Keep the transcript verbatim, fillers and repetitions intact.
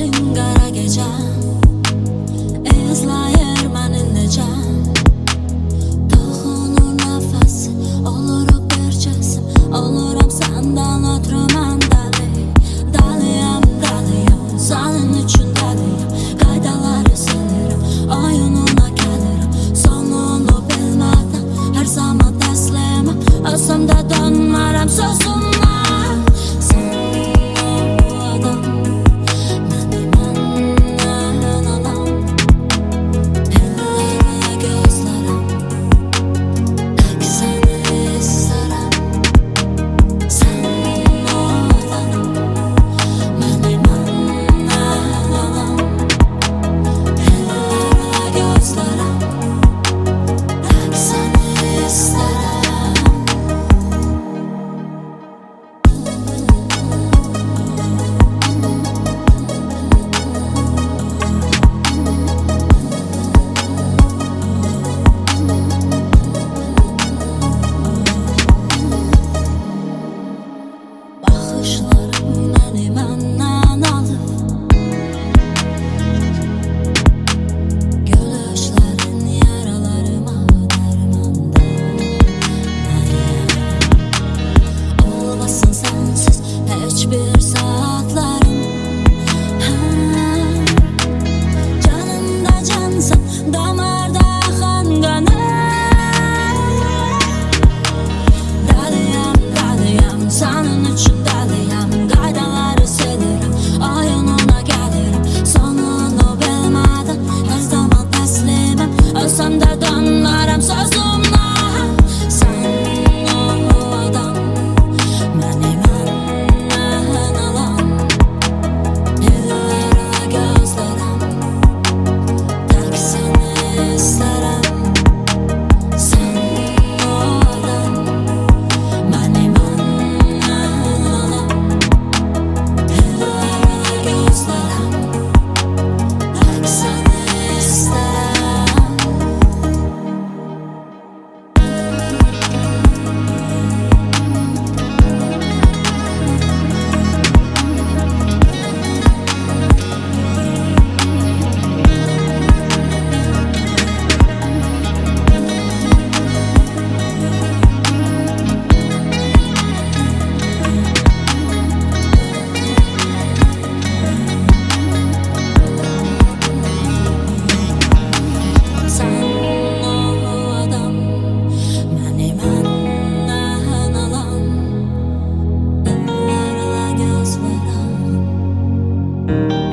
Gözlerin qara gecə izləyir məni necə. Toxunur nəfəsi, oluruq bir cisim. Oluram səndən ötrü mən dəli. Dəliyəm, dəliyəm, sənin üçün dəliyəm. Qaydaları silirəm, oyununa gəlirəm. Sonunu bilmədən hər zaman təsliməm. Özümdə dönmərəm sözümə. Bir saatlarım canımda cansın, damarda axan qanım. Dəliyəm, dəliyəm, sənin üçün dəliyəm. Qaydaları silirəm, oyununa gəlirəm. Sonunu bilmədən hər zaman təsliməm. Özümdə dönmərəm sözümə. Thank you.